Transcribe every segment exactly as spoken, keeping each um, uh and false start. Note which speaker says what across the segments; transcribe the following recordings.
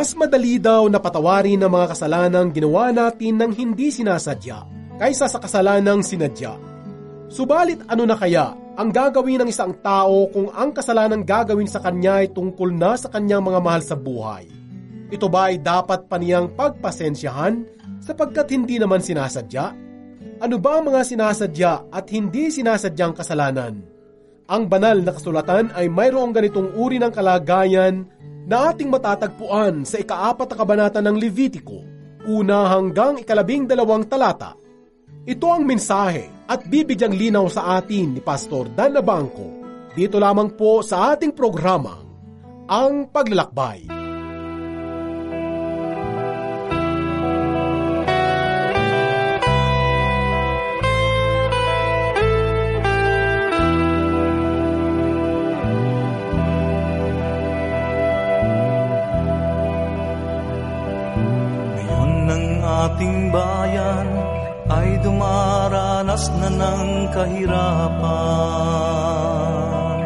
Speaker 1: Mas madali daw na patawarin ang mga kasalanang ginawa natin ng hindi sinasadya kaysa sa kasalanang sinadya. Subalit ano na kaya ang gagawin ng isang tao kung ang kasalanang gagawin sa kanya ay tungkol na sa kanyang mga mahal sa buhay? Ito ba ay dapat pa niyang pagpasensyahan sapagkat hindi naman sinasadya? Ano ba ang mga sinasadya at hindi sinasadyang kasalanan? Ang banal na kasulatan ay mayroong ganitong uri ng kalagayan na ating matatagpuan sa ikaapat na kabanata ng Levitiko, una hanggang ikalabing dalawang talata. Ito ang mensahe at bibigyang linaw sa atin ni Pastor Dan Nabangco dito lamang po sa ating programa, Ang Paglalakbay.
Speaker 2: Ating bayan ay dumaranas na ng kahirapan,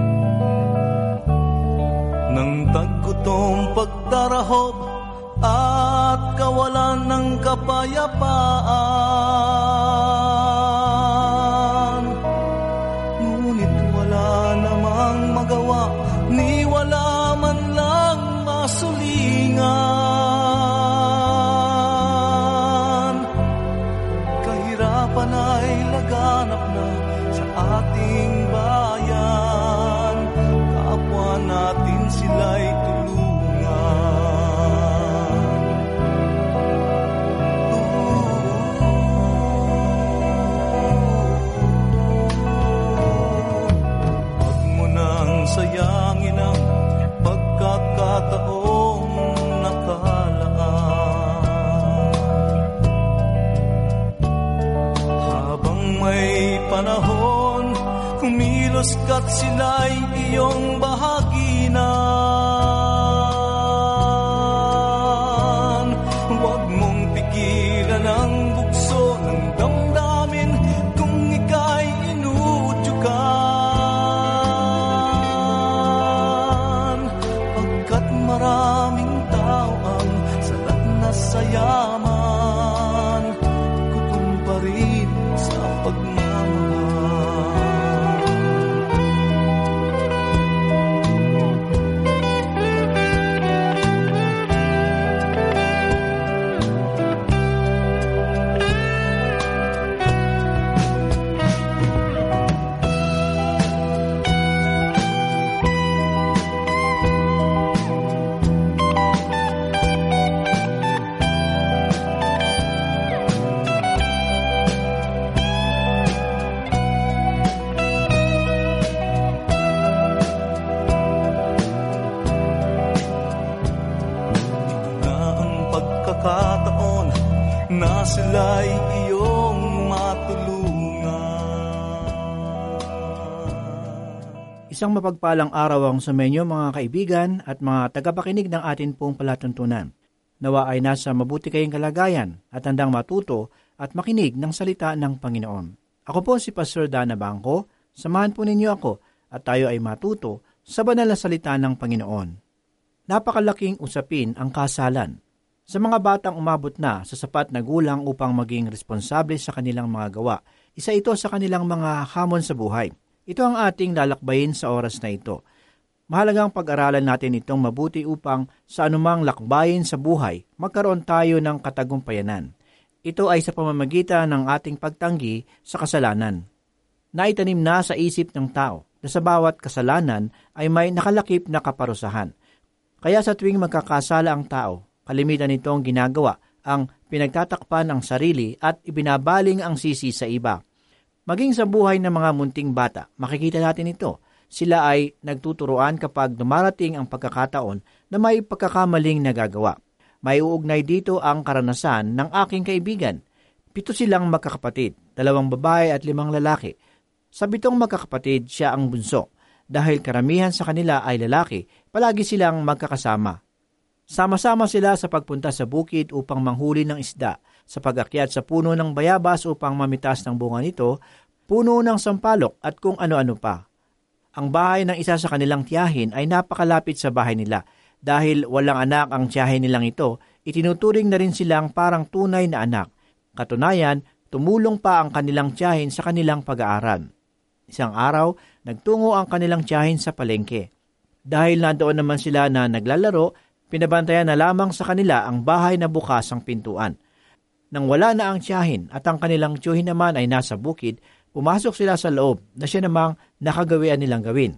Speaker 2: ng taggutom, pagdarahop at kawalan ng kapayapaan. Ngunit wala namang magawa, ni wala man lang masulingan. Ay laganap na sa ating bayan, kapwa natin sila'y tulungan. Huwag mo nang sayangin ang pagkakataong nakalaan. May panahon, kumilos ka't sila'y iyong bahaginan. Huwag mong pigilan ang bugso ng damdamin kung ika'y inuudyugan. Pagkat maraming tao ang salat na sa yaman, gutom pa rin sa pagmamahal. Kataon na sila'y iyong matulungan.
Speaker 3: Isang mapagpalang araw ang sumenyo mga kaibigan at mga tagapakinig ng atin pong palatuntunan. Nawa ay nasa mabuti kayong kalagayan at handang matuto at makinig ng salita ng Panginoon. Ako po si Pastor Dan Nabangco. Samahan po ninyo ako at tayo ay matuto sa banal na salita ng Panginoon. Napakalaking usapin ang kasalan sa mga batang umabot na sa sapat na gulang upang maging responsable sa kanilang mga gawa. Isa ito sa kanilang mga hamon sa buhay. Ito ang ating lalakbayin sa oras na ito. Mahalagang pag-aralan natin itong mabuti upang sa anumang lakbayin sa buhay, magkaroon tayo ng katagumpayanan. Ito ay sa pamamagitan ng ating pagtanggi sa kasalanan. Naitanim na sa isip ng tao na sa bawat kasalanan ay may nakalakip na kaparusahan. Kaya sa tuwing magkakasala ang tao, kalimitan nitong ginagawa ang pinagtatakpan ng sarili at ibinabaling ang sisi sa iba. Maging sa buhay ng mga munting bata, makikita natin ito. Sila ay nagtuturoan kapag dumarating ang pagkakataon na may pagkakamaling nagagawa. May uugnay dito ang karanasan ng aking kaibigan. Pito silang magkakapatid, dalawang babae at limang lalaki. Sa bitong magkakapatid, siya ang bunso. Dahil karamihan sa kanila ay lalaki, palagi silang magkakasama. Sama-sama sila sa pagpunta sa bukid upang manghuli ng isda, sa pag-akyat sa puno ng bayabas upang mamitas ng bunga nito, puno ng sampalok at kung ano-ano pa. Ang bahay ng isa sa kanilang tiyahin ay napakalapit sa bahay nila, Dahil walang anak ang tiyahin nilang ito, itinuturing na rin silang parang tunay na anak. Katunayan, tumulong pa ang kanilang tiyahin sa kanilang pag-aaral. Isang araw, nagtungo ang kanilang tiyahin sa palengke. Dahil nandoon naman sila na naglalaro, pinabantayan na lamang sa kanila ang bahay na bukas ang pintuan. Nang wala na ang tiyahin at ang kanilang tiyuhin naman ay nasa bukid, pumasok sila sa loob na siya namang nakagawian nilang gawin.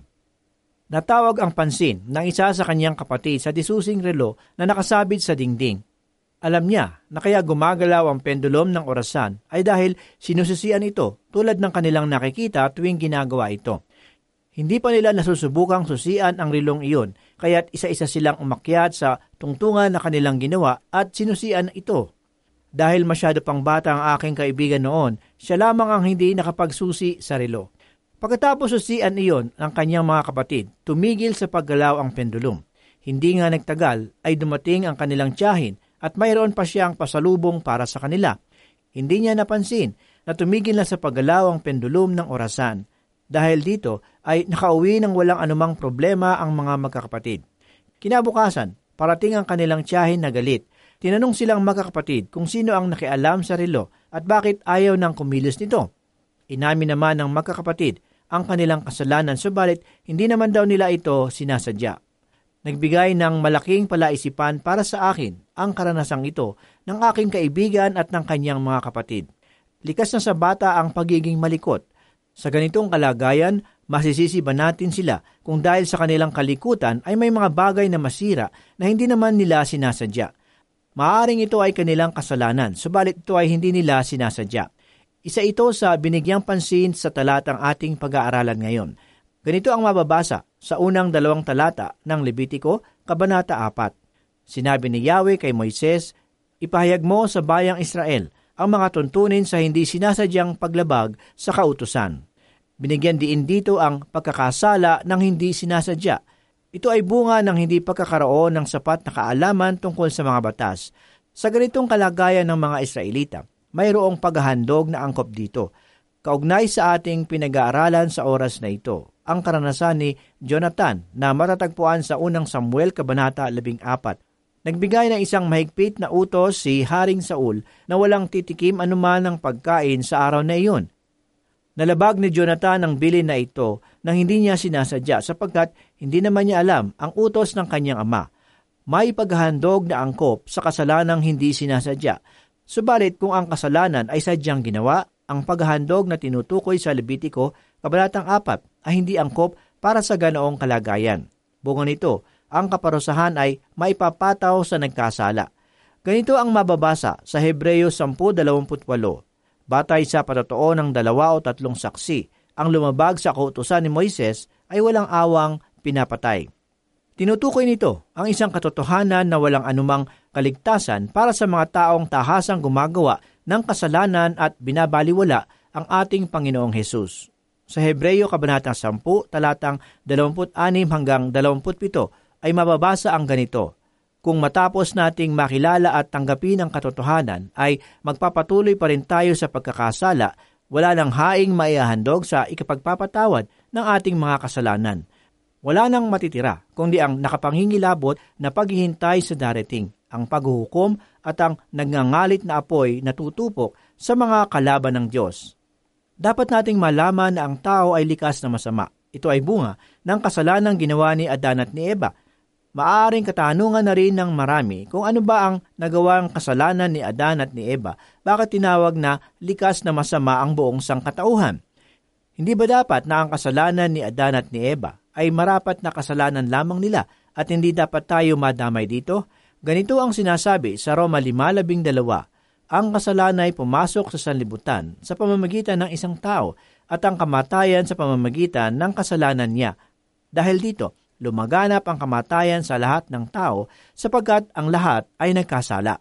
Speaker 3: Natawag ang pansin ng isa sa kanyang kapatid sa disusing relo na nakasabit sa dingding. Alam niya na kaya gumagalaw ang pendulum ng orasan ay dahil sinususian ito tulad ng kanilang nakikita tuwing ginagawa ito. Hindi pa nila nasusubukang susian ang relong iyon, kaya't isa-isa silang umakyat sa tungtungan na kanilang ginawa at sinusian ito. Dahil masyado pang bata ang aking kaibigan noon, siya lamang ang hindi nakapagsusi sa relo. Pagkatapos susian iyon ng kanyang mga kapatid, tumigil sa paggalaw ang pendulum. Hindi nga nagtagal ay dumating ang kanilang tiyahin at mayroon pa siyang pasalubong para sa kanila. Hindi niya napansin na tumigil na sa paggalaw ang pendulum ng orasan. Dahil dito ay nakauwi ng walang anumang problema ang mga magkakapatid. Kinabukasan, parating ang kanilang tiyahin na galit. Tinanong silang magkakapatid kung sino ang nakialam sa relo at bakit ayaw nang kumilos nito. Inamin naman ng magkakapatid ang kanilang kasalanan, subalit hindi naman daw nila ito sinasadya. Nagbigay ng malaking palaisipan para sa akin ang karanasang ito ng aking kaibigan at ng kanyang mga kapatid. Likas na sa bata ang pagiging malikot. Sa ganitong kalagayan, masisisi ba natin sila kung dahil sa kanilang kalikutan ay may mga bagay na masira na hindi naman nila sinasadya. Maaring ito ay kanilang kasalanan, subalit ito ay hindi nila sinasadya. Isa ito sa binigyang pansin sa talatang ating pag-aaralan ngayon. Ganito ang mababasa sa unang dalawang talata ng Levitiko, Kabanata apat. Sinabi ni Yahweh kay Moises, "Ipahayag mo sa bayang Israel ang mga tuntunin sa hindi sinasadyang paglabag sa kautusan." Binigyan diin dito ang pagkakasala ng hindi sinasadya. Ito ay bunga ng hindi pagkakaroon ng sapat na kaalaman tungkol sa mga batas. Sa ganitong kalagayan ng mga Israelita, mayroong paghahandog na angkop dito. Kaugnay sa ating pinag-aaralan sa oras na ito, ang karanasan ni Jonathan na matatagpuan sa unang Samuel Kabanata labing apat. Nagbigay ng isang mahigpit na utos si Haring Saul na walang titikim anuman ng pagkain sa araw na iyon. Nalabag ni Jonathan ang bilin na ito nang hindi niya sinasadya sapagkat hindi naman niya alam ang utos ng kanyang ama. May paghahandog na angkop sa kasalanang hindi sinasadya. Subalit kung ang kasalanan ay sadyang ginawa, ang paghahandog na tinutukoy sa Levitiko, Kabanatang apat, ay hindi angkop para sa ganoong kalagayan. Bunga nito, ang kaparusahan ay maipapataw sa nagkasala. Ganito ang mababasa sa Hebreo ten twenty-eight. Batay sa patotoo ng dalawa o tatlong saksi, ang lumabag sa kautusan ni Moises ay walang awang pinapatay. Tinutukoy nito ang isang katotohanan na walang anumang kaligtasan para sa mga taong tahasang gumagawa ng kasalanan at binabaliwala ang ating Panginoong Hesus. Sa Hebreo Kabanata ten, talatang twenty-six hanggang twenty-seven ay mababasa ang ganito, "Kung matapos nating makilala at tanggapin ang katotohanan ay magpapatuloy pa rin tayo sa pagkakasala, wala nang haing maihahandog sa ikapagpapatawad ng ating mga kasalanan. Wala nang matitira, kundi ang nakapanghingilabot na paghihintay sa darating, ang paghuhukom at ang nagngangalit na apoy na tutupok sa mga kalaban ng Diyos." Dapat nating malaman na ang tao ay likas na masama. Ito ay bunga ng kasalanang ginawa ni Adan at ni Eva. Maaaring katanungan na rin ng marami kung ano ba ang nagawang kasalanan ni Adan at ni Eva, bakit tinawag na likas na masama ang buong sangkatauhan. Hindi ba dapat na ang kasalanan ni Adan at ni Eva ay marapat na kasalanan lamang nila at hindi dapat tayo madamay dito? Ganito ang sinasabi sa Roma five twelve. Ang kasalanan ay pumasok sa sanlibutan sa pamamagitan ng isang tao at ang kamatayan sa pamamagitan ng kasalanan niya. Dahil dito, lumaganap ang kamatayan sa lahat ng tao sapagkat ang lahat ay nagkasala.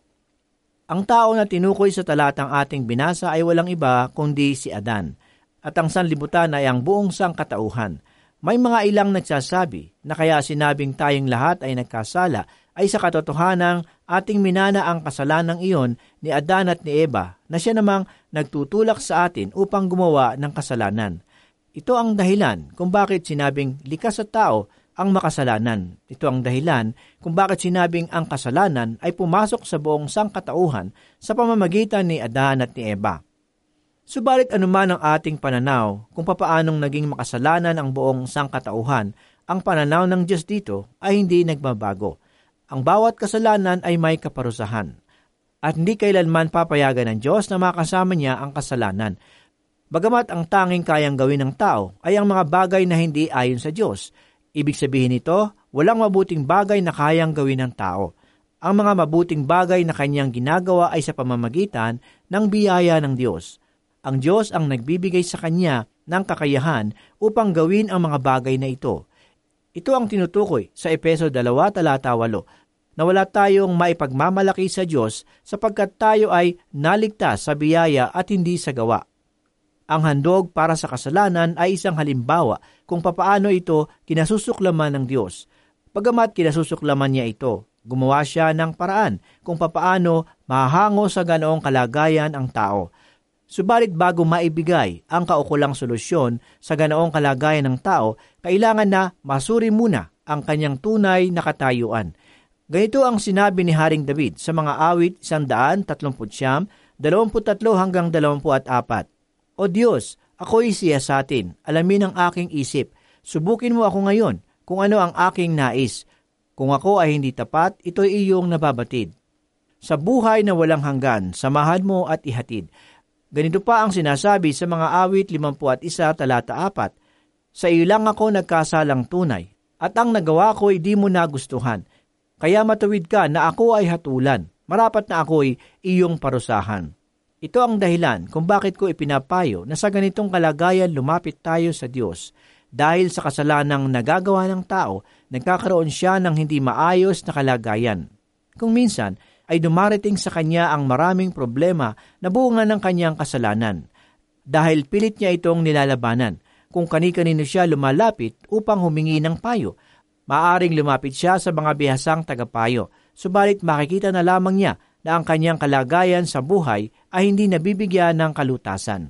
Speaker 3: Ang tao na tinukoy sa talatang ating binasa ay walang iba kundi si Adan, at ang sanlibutan ay ang buong sangkatauhan. May mga ilang nagsasabi na kaya sinabing tayong lahat ay nagkasala ay sa katotohanang ating minana ang kasalanang iyon ni Adan at ni Eva na siya namang nagtutulak sa atin upang gumawa ng kasalanan. Ito ang dahilan kung bakit sinabing likas sa tao ang makasalanan. Ito ang dahilan kung bakit sinabing ang kasalanan ay pumasok sa buong sangkatauhan sa pamamagitan ni Adan at ni Eva. Subalit anuman ang ating pananaw kung papaanong naging makasalanan ang buong sangkatauhan, ang pananaw ng Diyos dito ay hindi nagbabago. Ang bawat kasalanan ay may kaparusahan. At hindi kailanman papayagan ng Diyos na makasama niya ang kasalanan. Bagamat ang tanging kayang gawin ng tao ay ang mga bagay na hindi ayon sa Diyos. Ibig sabihin nito, walang mabuting bagay na kayang gawin ng tao. Ang mga mabuting bagay na kanyang ginagawa ay sa pamamagitan ng biyaya ng Diyos. Ang Diyos ang nagbibigay sa kanya ng kakayahan upang gawin ang mga bagay na ito. Ito ang tinutukoy sa Efeso two talata eight, na wala tayong maipagmamalaki sa Diyos sapagkat tayo ay naligtas sa biyaya at hindi sa gawa. Ang handog para sa kasalanan ay isang halimbawa kung papaano ito kinasusuklaman ng Diyos. Pagamat kinasusuklaman niya ito, gumawa siya ng paraan kung papaano mahango sa ganoong kalagayan ang tao. Subalit bago maibigay ang kaukulang solusyon sa ganoong kalagayan ng tao, kailangan na masuri muna ang kanyang tunay na katayuan. Ganito ang sinabi ni Haring David sa mga awit one thirty-nine, twenty-three hanggang twenty-four. O Diyos, ako'y siyasatin, alamin ang aking isip. Subukin mo ako ngayon kung ano ang aking nais. Kung ako ay hindi tapat, ito'y iyong nababatid. Sa buhay na walang hanggan, samahan mo at ihatid. Ganito pa ang sinasabi sa mga awit fifty-one, talata four. Sa iyo lang ako nagkasalang tunay, at ang nagawa ko ay di mo nagustuhan. Kaya matuwid ka na ako ay hatulan, marapat na ako'y iyong parusahan. Ito ang dahilan kung bakit ko ipinapayo na sa ganitong kalagayan lumapit tayo sa Diyos. Dahil sa kasalanang nagagawa ng tao, nagkakaroon siya ng hindi maayos na kalagayan. Kung minsan, ay dumarating sa kanya ang maraming problema na bunga ng kanyang kasalanan. Dahil pilit niya itong nilalabanan, kung kani-kanino siya lumalapit upang humingi ng payo, maaring lumapit siya sa mga bihasang tagapayo, subalit makikita na lamang niya na ang kanyang kalagayan sa buhay ay hindi nabibigyan ng kalutasan.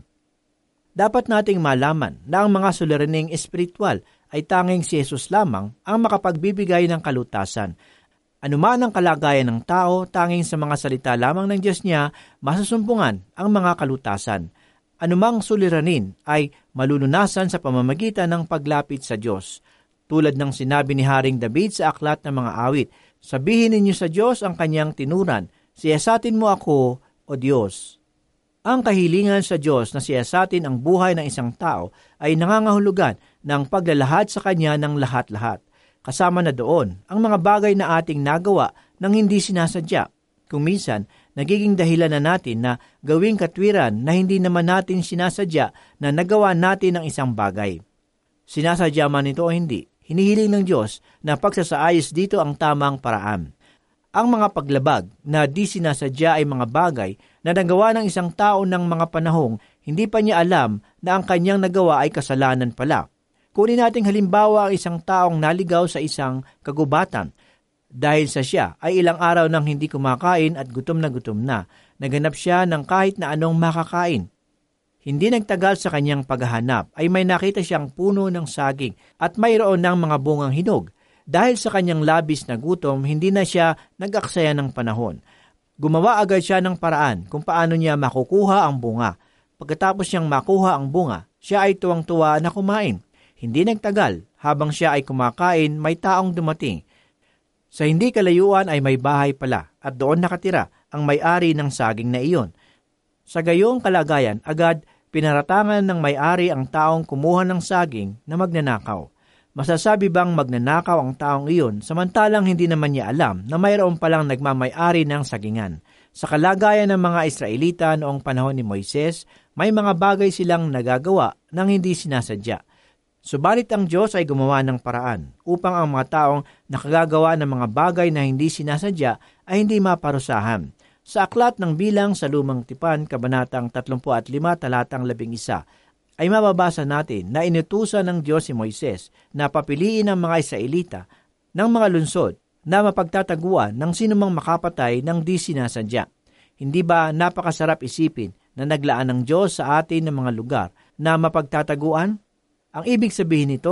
Speaker 3: Dapat nating malaman na ang mga suliraning espiritual ay tanging si Jesus lamang ang makapagbibigay ng kalutasan. Anuman ang kalagayan ng tao, tanging sa mga salita lamang ng Diyos niya, masusumpungan ang mga kalutasan. Anumang suliranin ay malulunasan sa pamamagitan ng paglapit sa Diyos. Tulad ng sinabi ni Haring David sa aklat ng mga awit, sabihin ninyo sa Diyos ang kanyang tinuran, siyasatin mo ako, O Diyos. Ang kahilingan sa Diyos na siyasatin ang buhay ng isang tao ay nangangahulugan ng paglalahad sa kanya ng lahat-lahat. Kasama na doon ang mga bagay na ating nagawa nang hindi sinasadya. Kung minsan, nagiging dahilan na natin na gawing katwiran na hindi naman natin sinasadya na nagawa natin ang isang bagay. Sinasadya man ito o hindi, hinihiling ng Diyos na pagsasaayos dito ang tamang paraan. Ang mga paglabag na di sinasadya ay mga bagay na nagawa ng isang tao ng mga panahong hindi pa niya alam na ang kanyang nagawa ay kasalanan pala. Kunin nating halimbawa ang isang taong naligaw sa isang kagubatan. Dahil sa siya ay ilang araw nang hindi kumakain at gutom na gutom na, naganap siya ng kahit na anong makakain. Hindi nagtagal sa kanyang paghahanap ay may nakita siyang puno ng saging at mayroon ng mga bungang hinog. Dahil sa kanyang labis na gutom, hindi na siya nag-aksaya ng panahon. Gumawa agad siya ng paraan kung paano niya makukuha ang bunga. Pagkatapos niyang makuha ang bunga, siya ay tuwang-tuwa na kumain. Hindi nagtagal, habang siya ay kumakain, may taong dumating. Sa hindi kalayuan ay may bahay pala at doon nakatira ang may-ari ng saging na iyon. Sa gayong kalagayan, agad pinaratangan ng may-ari ang taong kumuha ng saging na magnanakaw. Masasabi bang magnanakaw ang taong iyon samantalang hindi naman niya alam na mayroon palang nagmamay-ari ng sagingan? Sa kalagayan ng mga Israelita noong panahon ni Moises, may mga bagay silang nagagawa nang hindi sinasadya. Subalit ang Diyos ay gumawa ng paraan upang ang mga taong nakagagawa ng mga bagay na hindi sinasadya ay hindi maparusahan. Sa aklat ng Bilang sa Lumang Tipan, Kabanatang thirty-five, talatang eleven, ay mababasa natin na inutusan ng Diyos si Moises na papiliin ang mga Israelita ng mga lungsod na mapagtataguan ng sinumang makapatay ng di sinasadya. Hindi ba napakasarap isipin na naglaan ng Diyos sa atin ng mga lugar na mapagtataguan? Ang ibig sabihin nito,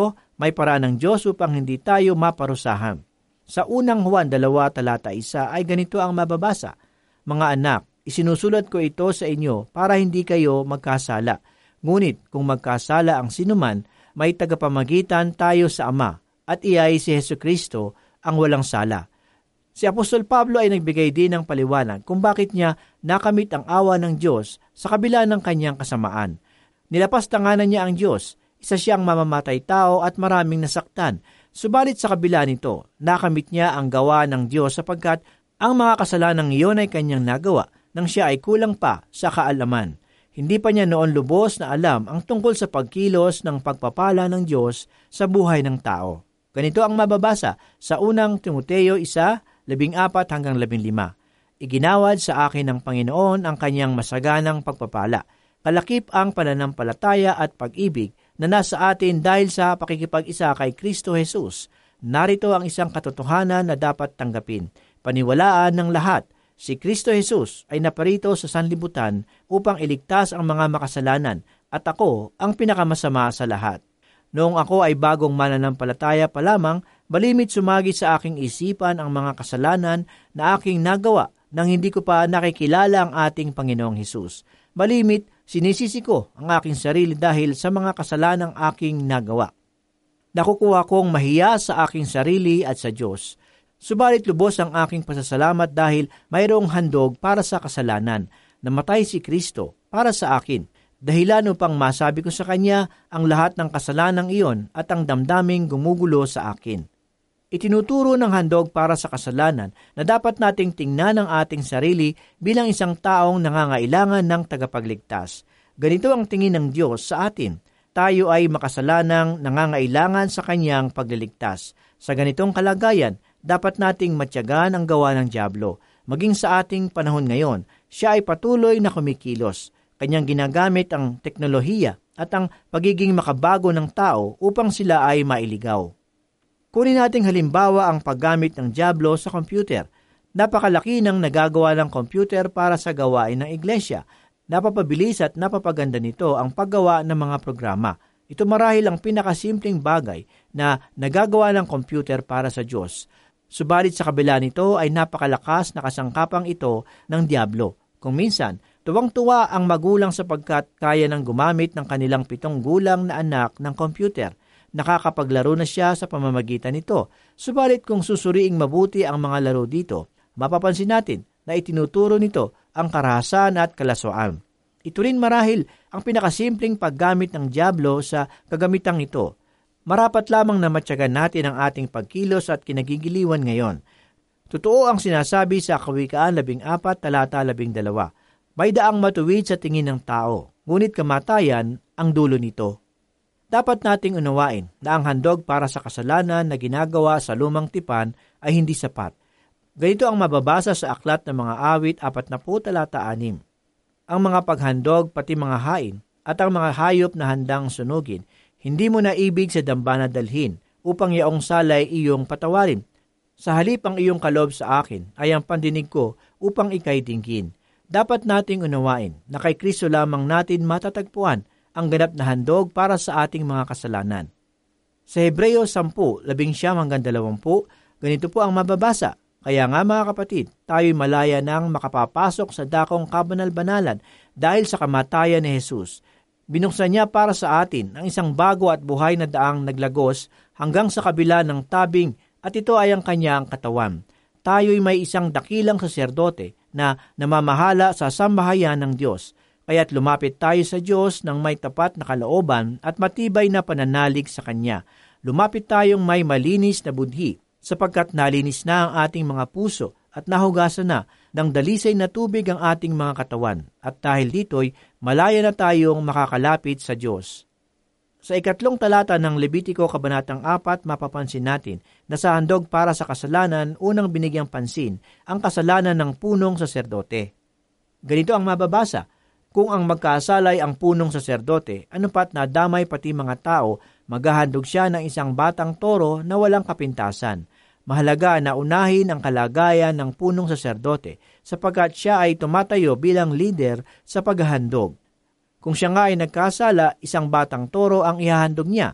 Speaker 3: May paraan ng Diyos upang hindi tayo maparusahan. Sa unang Juan dalawa talata isa ay ganito ang mababasa, "Mga anak, isinusulat ko ito sa inyo para hindi kayo magkasala. Ngunit kung magkasala ang sinuman, may tagapamagitan tayo sa Ama, at iyay si Hesukristo ang walang sala." Si Apostol Pablo ay nagbigay din ng paliwanag kung bakit niya nakamit ang awa ng Diyos sa kabila ng kanyang kasamaan. Nilapastanganan niya ang Diyos, isa siyang mamamatay tao at maraming nasaktan. Subalit sa kabila nito, nakamit niya ang gawa ng Diyos sapagkat ang mga kasalanang iyon ay kanyang nagawa nang siya ay kulang pa sa kaalaman. Hindi pa niya noon lubos na alam ang tungkol sa pagkilos ng pagpapala ng Diyos sa buhay ng tao. Ganito ang mababasa sa unang Timoteo one, labing apat hanggang labing lima. "Iginawad sa akin ng Panginoon ang kanyang masaganang pagpapala. Kalakip ang pananampalataya at pag-ibig na nasa atin dahil sa pakikipag-isa kay Kristo Jesus. Narito ang isang katotohanan na dapat tanggapin. Paniwalaan ng lahat. Si Kristo Jesus ay naparito sa sanlibutan upang iligtas ang mga makasalanan at ako ang pinakamasama sa lahat. Noong ako ay bagong mananampalataya pa lamang, balimit sumagi sa aking isipan ang mga kasalanan na aking nagawa nang hindi ko pa nakikilala ang ating Panginoong Hesus. Balimit, sinisisi ko ang aking sarili dahil sa mga kasalanang aking nagawa. Nakukuha kong mahiya sa aking sarili at sa Diyos. Subalit lubos ang aking pasasalamat dahil mayroong handog para sa kasalanan. Namatay si Kristo para sa akin. Dahilan upang masabi ko sa Kanya ang lahat ng kasalanang iyon at ang damdaming gumugulo sa akin. Itinuturo ng handog para sa kasalanan na dapat nating tingnan ang ating sarili bilang isang taong nangangailangan ng tagapagligtas. Ganito ang tingin ng Diyos sa atin. Tayo ay makasalanang nangangailangan sa Kanyang pagliligtas. Sa ganitong kalagayan, dapat nating matyagan ang gawa ng dyablo. Maging sa ating panahon ngayon, siya ay patuloy na kumikilos. Kanyang ginagamit ang teknolohiya at ang pagiging makabago ng tao upang sila ay mailigaw. Kunin nating halimbawa ang paggamit ng dyablo sa computer. Napakalaki ng nagagawa ng computer para sa gawain ng iglesia. Napapabilis at napapaganda nito ang paggawa ng mga programa. Ito marahil ang pinakasimpleng bagay na nagagawa ng computer para sa Diyos. Subalit sa kabila nito ay napakalakas na kasangkapang ito ng dyablo. Kung minsan, tuwang-tuwa ang magulang sapagkat kaya nang gumamit ng kanilang pitong gulang na anak ng computer. Nakakapaglaro na siya sa pamamagitan nito. Subalit kung susuriing mabuti ang mga laro dito, mapapansin natin na itinuturo nito ang karahasan at kalaswaan. Ito rin marahil ang pinakasimpleng paggamit ng dyablo sa kagamitang ito. Marapat lamang na matyagan natin ang ating pagkilos at kinagigiliwan ngayon. Totoo ang sinasabi sa Kawikaan labing apat talata labing dalawa. May daang matuwid sa tingin ng tao, ngunit kamatayan ang dulo nito. Dapat nating unawain na ang handog para sa kasalanan na ginagawa sa lumang tipan ay hindi sapat. Ganito ang mababasa sa aklat ng mga awit apat na po talata anim. Ang mga paghandog pati mga hain at ang mga hayop na handang sunugin, hindi mo na ibig sa dambana dalhin upang yaong salay iyong patawarin. Sa halip ang iyong kalob sa akin ay ang pandinig ko upang ikay dinggin. Dapat nating unawain na kay Kristo lamang natin matatagpuan ang ganap na handog para sa ating mga kasalanan. Sa Hebreo ten, labing siyam hanggang dalawampu, ganito po ang mababasa. Kaya nga mga kapatid, tayo'y malaya nang makapapasok sa dakong kabanal-banalan dahil sa kamatayan ni Jesus. Binuksan niya para sa atin ang isang bago at buhay na daang naglagos hanggang sa kabila ng tabing at ito ay ang kanyang katawan. Tayo'y may isang dakilang saserdote na namamahala sa sambahayan ng Diyos. Kaya't lumapit tayo sa Diyos ng may tapat na kalooban at matibay na pananalig sa Kanya. Lumapit tayong may malinis na budhi, sapagkat nalinis na ang ating mga puso at nahugasan na ng dalisay na tubig ang ating mga katawan. At dahil dito'y malaya na tayong makakalapit sa Diyos. Sa ikatlong talata ng Levitiko Kabanatang apat, mapapansin natin na sa handog para sa kasalanan, unang binigyang pansin ang kasalanan ng punong saserdote. Ganito ang mababasa, kung ang magkasalay ang punong saserdote, ano pat na damay pati mga tao, maghahandog siya ng isang batang toro na walang kapintasan. Mahalaga na unahin ang kalagayan ng punong saserdote sapagkat siya ay tumatayo bilang leader sa paghahandog. Kung siya nga ay nagkasala, isang batang toro ang ihahandog niya.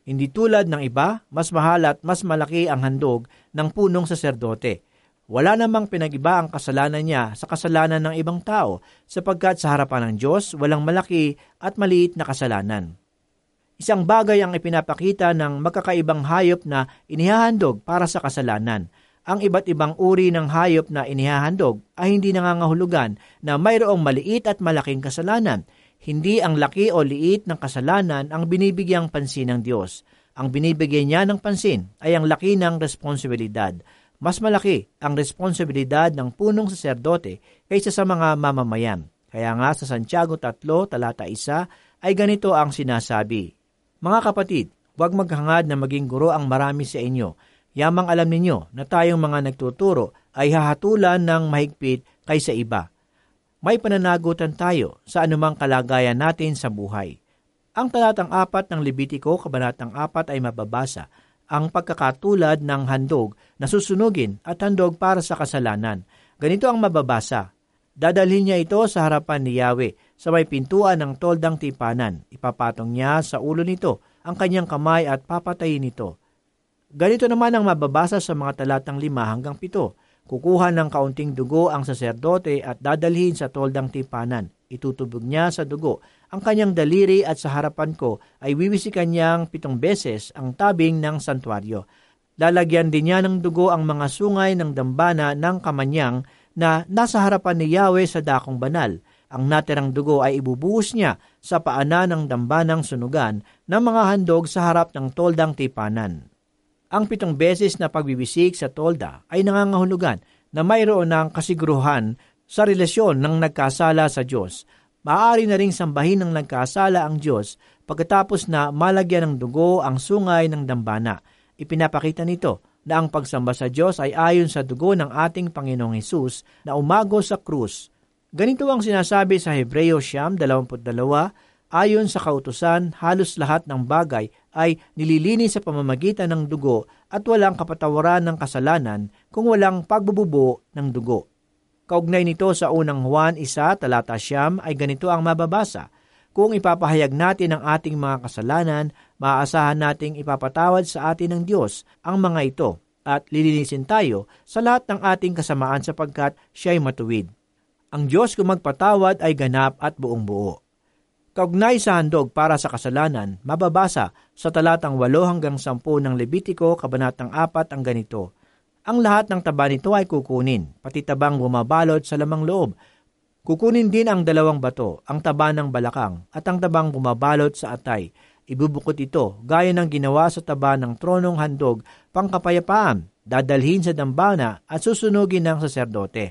Speaker 3: Hindi tulad ng iba, mas mahal at mas malaki ang handog ng punong saserdote. Wala namang pinag-iba ang kasalanan niya sa kasalanan ng ibang tao, sapagkat sa harapan ng Diyos, walang malaki at maliit na kasalanan. Isang bagay ang ipinapakita ng magkakaibang hayop na inihahandog para sa kasalanan. Ang iba't ibang uri ng hayop na inihahandog ay hindi nangangahulugan na mayroong maliit at malaking kasalanan. Hindi ang laki o liit ng kasalanan ang binibigyang pansin ng Diyos. Ang binibigyan niya ng pansin ay ang laki ng responsibilidad. Mas malaki ang responsibilidad ng punong saserdote kaysa sa mga mamamayan. Kaya nga sa Santiago three, talata one, ay ganito ang sinasabi, "Mga kapatid, huwag maghangad na maging guro ang marami sa inyo. Yamang alam ninyo na tayong mga nagtuturo ay hahatulan ng mahigpit kaysa iba. May pananagutan tayo sa anumang kalagayan natin sa buhay." Ang talatang apat ng Levitico, kabanatang apat ay mababasa ang pagkakatulad ng handog na susunugin at handog para sa kasalanan. Ganito ang mababasa, "Dadalhin niya ito sa harapan ni Yahweh sa may pintuan ng toldang tipanan. Ipapatong niya sa ulo nito ang kanyang kamay at papatayin ito." Ganito naman ang mababasa sa mga talatang lima hanggang pito. "Kukuha ng kaunting dugo ang saserdote at dadalhin sa toldang tipanan. Itutubog niya sa dugo ang kanyang daliri at sa harapan ko ay wiwisikan niyang pitong beses ang tabing ng santuaryo. Lalagyan din niya ng dugo ang mga sungay ng dambana ng kamanyang na nasa harapan ni Yahweh sa dakong banal. Ang natirang dugo ay ibubuhos niya sa paanan ng dambanang sunugan ng mga handog sa harap ng toldang tipanan." Ang pitong beses na pagbibisik sa tolda ay nangangahulugan na mayroon ng kasiguruhan sa relasyon ng nagkasala sa Diyos. Maaari na ring sambahin ng nagkasala ang Diyos pagkatapos na malagyan ng dugo ang sungay ng dambana. Ipinapakita nito na ang pagsamba sa Diyos ay ayon sa dugo ng ating Panginoong Hesus na umago sa krus. Ganito ang sinasabi sa Hebreo siyam dalawampu't dalawa, ayon sa kautusan, halos lahat ng bagay ay nililinis sa pamamagitan ng dugo at walang kapatawaran ng kasalanan kung walang pagbububo ng dugo. Kaugnay nito sa unang Juan one, talata siyam ay ganito ang mababasa, "Kung ipapahayag natin ang ating mga kasalanan, maaasahan nating ipapatawad sa atin ng Diyos ang mga ito at lilinisin tayo sa lahat ng ating kasamaan sapagkat siya'y matuwid." Ang Diyos kung magpatawad ay ganap at buong buo. Kaugnay sa handog para sa kasalanan, mababasa sa talatang walo hanggang sampu ng Levitico, kabanatang apat ang ganito, "Ang lahat ng taba nito ay kukunin, pati tabang bumabalot sa lamang loob. Kukunin din ang dalawang bato, ang taba ng balakang, at ang tabang bumabalot sa atay. Ibubukod ito, gaya ng ginawa sa taba ng tronong handog, pangkapayapaan, dadalhin sa dambana at susunugin ng saserdote.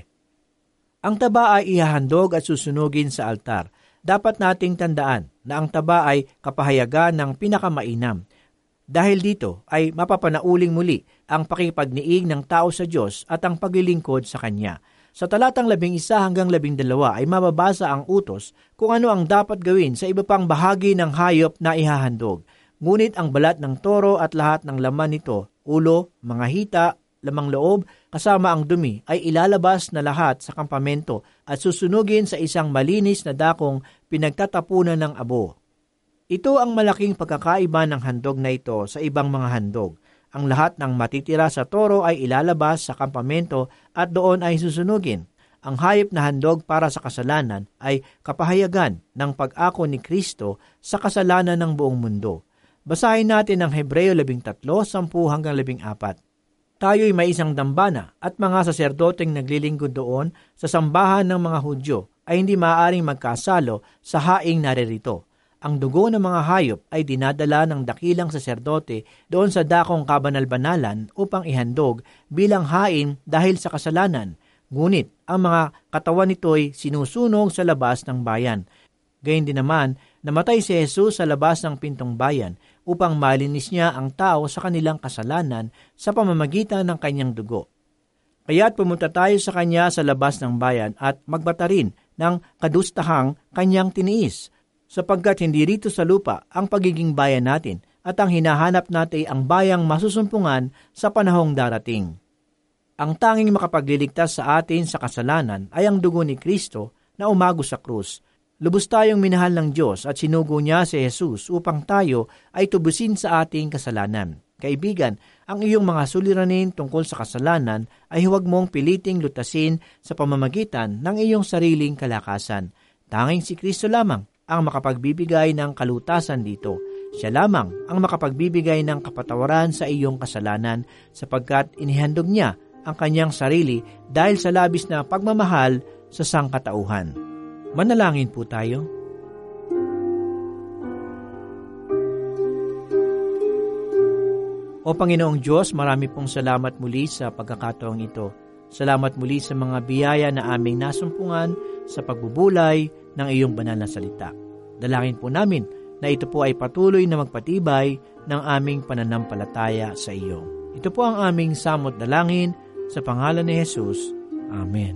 Speaker 3: Ang taba ay ihahandog at susunugin sa altar. Dapat nating tandaan na ang taba ay kapahayagan ng pinakamainam. Dahil dito ay mapapanauling muli ang pakipagniig ng tao sa Diyos at ang paglilingkod sa Kanya. Sa talatang labing isa hanggang labing dalawa ay mababasa ang utos kung ano ang dapat gawin sa iba pang bahagi ng hayop na ihahandog. Ngunit ang balat ng toro at lahat ng laman nito, ulo, mga hita, lamang loob, kasama ang dumi, ay ilalabas na lahat sa kampamento at susunugin sa isang malinis na dakong pinagtatapunan ng abo. Ito ang malaking pagkakaiba ng handog na ito sa ibang mga handog. Ang lahat ng matitira sa toro ay ilalabas sa kampamento at doon ay susunugin. Ang hayop na handog para sa kasalanan ay kapahayagan ng pag-ako ni Kristo sa kasalanan ng buong mundo. Basahin natin ang Hebreo labing tatlo, sampu hanggang labing apat. Tayo'y may isang dambana at mga saserdoteng naglilingkod doon sa sambahan ng mga Hudyo ay hindi maaaring magkasalo sa haing naririto. Ang dugo ng mga hayop ay dinadala ng dakilang saserdote doon sa dakong kabanal-banalan upang ihandog bilang hain dahil sa kasalanan. Ngunit ang mga katawan nito'y sinusunog sa labas ng bayan. Gayun din naman, namatay si Jesus sa labas ng pintong bayan upang malinis niya ang tao sa kanilang kasalanan sa pamamagitan ng kanyang dugo. Kaya't pumunta tayo sa kanya sa labas ng bayan at magbata rin ng kadustahang kanyang tiniis, sapagkat hindi rito sa lupa ang pagiging bayan natin at ang hinahanap natin ang bayang masusumpungan sa panahong darating. Ang tanging makapagliligtas sa atin sa kasalanan ay ang dugo ni Kristo na umago sa krus. Lubos tayong minahal ng Diyos at sinugo niya si Jesus upang tayo ay tubusin sa ating kasalanan. Kaibigan, ang iyong mga suliranin tungkol sa kasalanan ay huwag mong piliting lutasin sa pamamagitan ng iyong sariling kalakasan. Tanging si Kristo lamang ang makapagbibigay ng kalutasan dito. Siya lamang ang makapagbibigay ng kapatawaran sa iyong kasalanan sapagkat inihandog niya ang kanyang sarili dahil sa labis na pagmamahal sa sangkatauhan. Manalangin po tayo. O Panginoong Diyos, marami pong salamat muli sa pagkakataong ito. Salamat muli sa mga biyaya na aming nasumpungan sa pagbubulay ng iyong banal na salita. Dalangin po namin na ito po ay patuloy na magpatibay ng aming pananampalataya sa iyo. Ito po ang aming samot dalangin sa pangalan ni Jesus. Amen.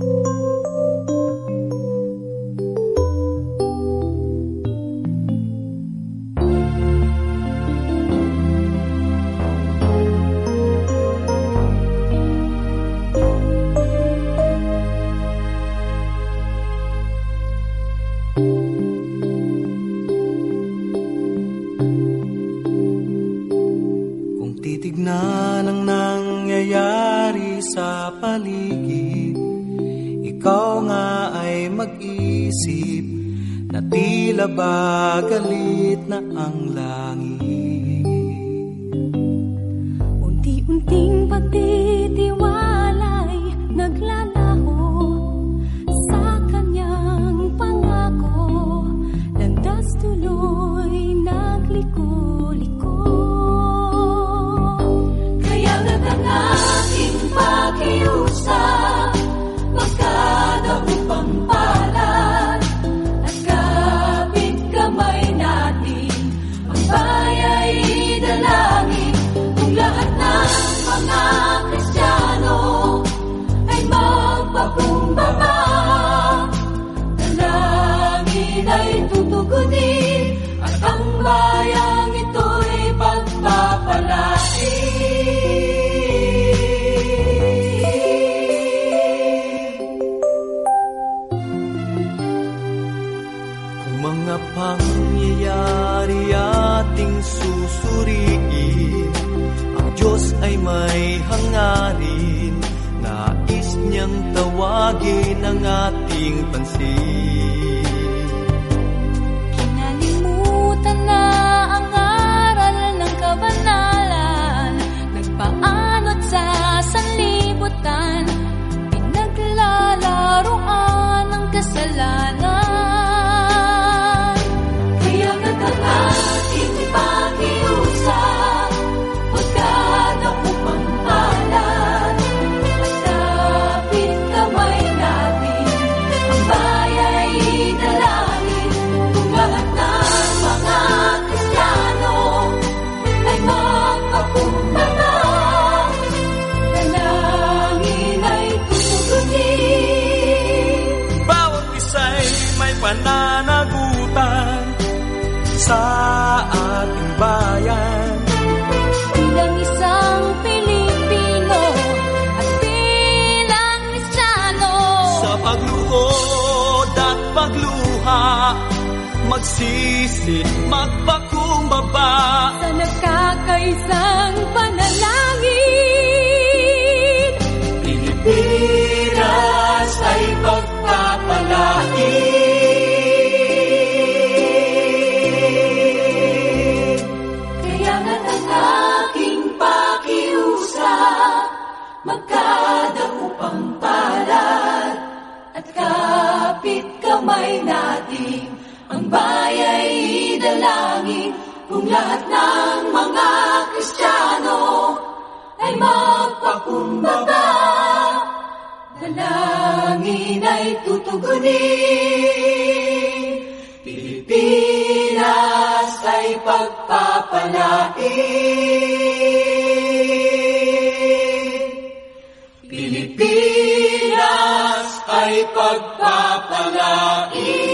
Speaker 2: Titignan ang nangyayari sa paligid, ikaw nga ay mag-isip na tila ba galit na ang langit.
Speaker 4: Unti-unting pagtitiwala'y naglalaho sa kanyang pangako, landas tuloy nagliko-liko. Pakiusap, magkadaupang palad, at kapit kamay natin, ang bayay dalangin, kung lahat ng mga Kristiyano ay magpakumbaba, dalangin ay tutugunin, at ang bayang ito'y pagpapalain.
Speaker 2: Mga pangyayari ating susuriin, ang Diyos ay may hangarin, nais niyang tawagin ang ating pansin.
Speaker 4: Kinalimutan na ang aral ng kabanalan, nagpaanot sa sanlibutan, pinaglalaroan ng kasalanan. Pakiusap, magkadaupang palad, at kapit kamay natin, ang bayay dalangin, kung lahat ng mga Kristiyano ay magpakumbaba, dalangin ay tutugunin.
Speaker 2: Bawat isa'y may pananagutan sa ating bayan.
Speaker 4: Bilang isang Pilipino at bilang Kristiyano,
Speaker 2: Sa pagluhod at pagluha, magsisit, magpakumbaba,
Speaker 4: sa nagkakaisang panalangin,
Speaker 2: Pilipinas ay pagpapalain.
Speaker 4: magkadaupang palad at kapit kamay natin, ang bayay dalangin kung lahat ng mga Kristiyano ay magpakumbaba. Dalangin ay tutugunin, Pilipinas ay pagpapalain. Pilipinas ay pagpapalain.